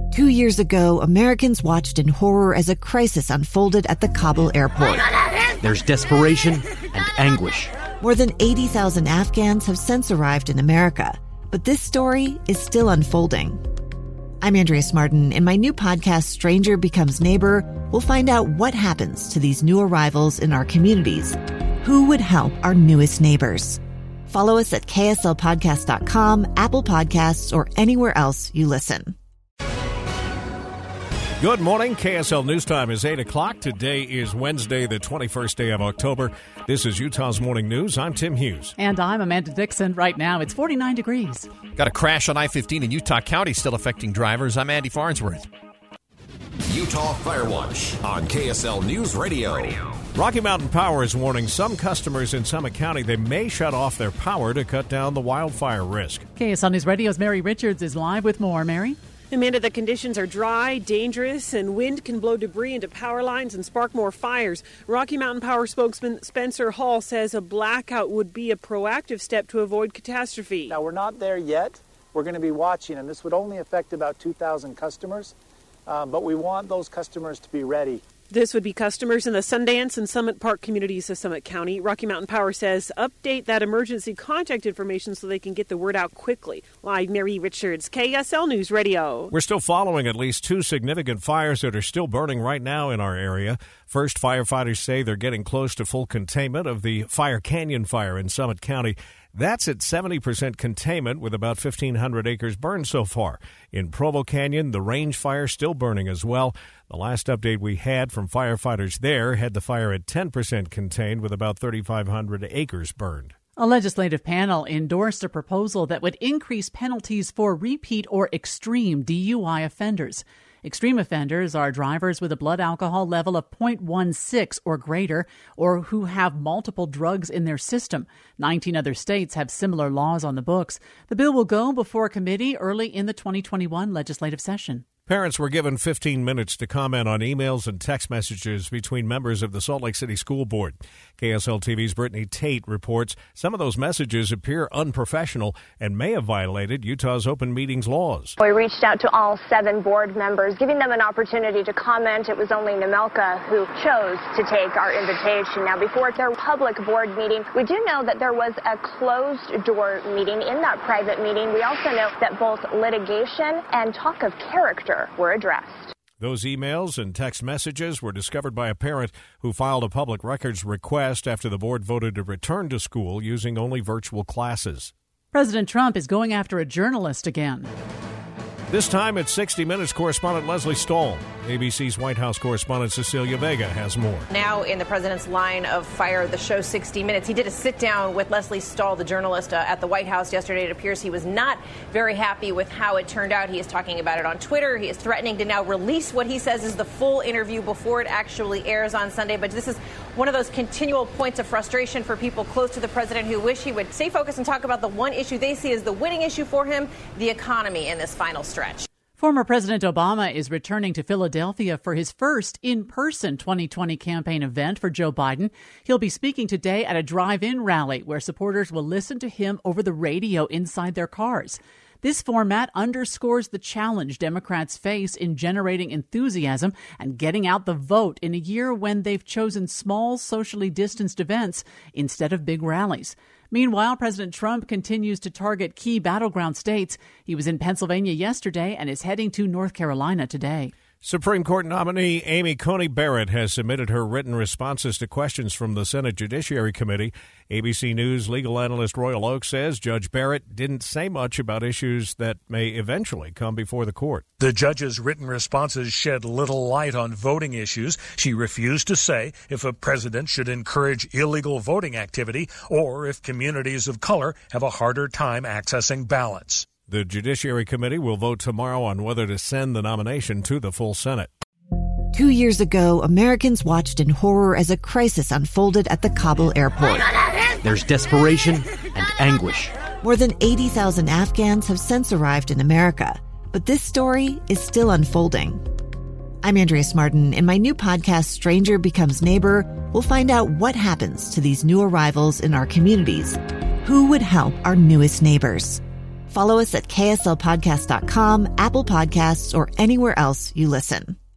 2 years ago, Americans watched in horror as a crisis unfolded at the Kabul airport. There's desperation and anguish. More than 80,000 Afghans have since arrived in America, but this story is still unfolding. I'm Andrea Martin. In my new podcast, Stranger Becomes Neighbor, we'll find out what happens to these new arrivals in our communities. Who would help our newest neighbors? Follow us at kslpodcast.com, Apple Podcasts, or anywhere else you listen. Good morning. KSL News Time is 8 o'clock. Today is Wednesday, the 21st day of October. This is Utah's Morning News. I'm Tim Hughes. And I'm Amanda Dixon. Right now, it's 49 degrees. Got a crash on I-15 in Utah County still affecting drivers. I'm Andy Farnsworth. Utah Fire Watch on KSL News Radio. Rocky Mountain Power is warning some customers in Summit County they may shut off their power to cut down the wildfire risk. KSL News Radio's Mary Richards is live with more. Mary? Amanda, the conditions are dry, dangerous, and wind can blow debris into power lines and spark more fires. Rocky Mountain Power spokesman Spencer Hall says a blackout would be a proactive step to avoid catastrophe. Now, we're not there yet. We're going to be watching, and this would only affect about 2,000 customers, but we want those customers to be ready. This would be customers in the Sundance and Summit Park communities of Summit County. Rocky Mountain Power says update that emergency contact information so they can get the word out quickly. Live, Mary Richards, KSL News Radio. We're still following at least two significant fires that are still burning right now in our area. First, firefighters say they're getting close to full containment of the Fire Canyon fire in Summit County. That's at 70% containment with about 1,500 acres burned so far. In Provo Canyon, the range fire still burning as well. The last update we had from firefighters there had the fire at 10% contained with about 3,500 acres burned. A legislative panel endorsed a proposal that would increase penalties for repeat or extreme DUI offenders. Extreme offenders are drivers with a blood alcohol level of 0.16 or greater, or who have multiple drugs in their system. 19 other states have similar laws on the books. The bill will go before a committee early in the 2021 legislative session. Parents were given 15 minutes to comment on emails and text messages between members of the Salt Lake City School Board. KSL TV's Brittany Tate reports some of those messages appear unprofessional and may have violated Utah's open meetings laws. We reached out to all 7 board members, giving them an opportunity to comment. It was only Nemelka who chose to take our invitation. Now, before their public board meeting, we do know that there was a closed-door meeting. In that private meeting, we also know that both litigation and talk of character were addressed. Those emails and text messages were discovered by a parent who filed a public records request after the board voted to return to school using only virtual classes. President Trump is going after a journalist again. This time, it's 60 Minutes correspondent Leslie Stahl. ABC's White House correspondent Cecilia Vega has more. Now in the president's line of fire, the show 60 Minutes. He did a sit-down with Leslie Stahl, the journalist, at the White House yesterday. It appears he was not very happy with how it turned out. He is talking about it on Twitter. He is threatening to now release what he says is the full interview before it actually airs on Sunday. But this is one of those continual points of frustration for people close to the president who wish he would stay focused and talk about the one issue they see as the winning issue for him, the economy in this final stretch. Former President Obama is returning to Philadelphia for his first in-person 2020 campaign event for Joe Biden. He'll be speaking today at a drive-in rally where supporters will listen to him over the radio inside their cars. This format underscores the challenge Democrats face in generating enthusiasm and getting out the vote in a year when they've chosen small, socially distanced events instead of big rallies. Meanwhile, President Trump continues to target key battleground states. He was in Pennsylvania yesterday and is heading to North Carolina today. Supreme Court nominee Amy Coney Barrett has submitted her written responses to questions from the Senate Judiciary Committee. ABC News legal analyst Royal Oak says Judge Barrett didn't say much about issues that may eventually come before the court. The judge's written responses shed little light on voting issues. She refused to say if a president should encourage illegal voting activity or if communities of color have a harder time accessing ballots. The Judiciary Committee will vote tomorrow on whether to send the nomination to the full Senate. 2 years ago, Americans watched in horror as a crisis unfolded at the Kabul airport. There's desperation and anguish. More than 80,000 Afghans have since arrived in America, but this story is still unfolding. I'm Andrea Martin. In my new podcast, Stranger Becomes Neighbor, we'll find out what happens to these new arrivals in our communities. Who would help our newest neighbors? Follow us at kslpodcast.com, Apple Podcasts, or anywhere else you listen.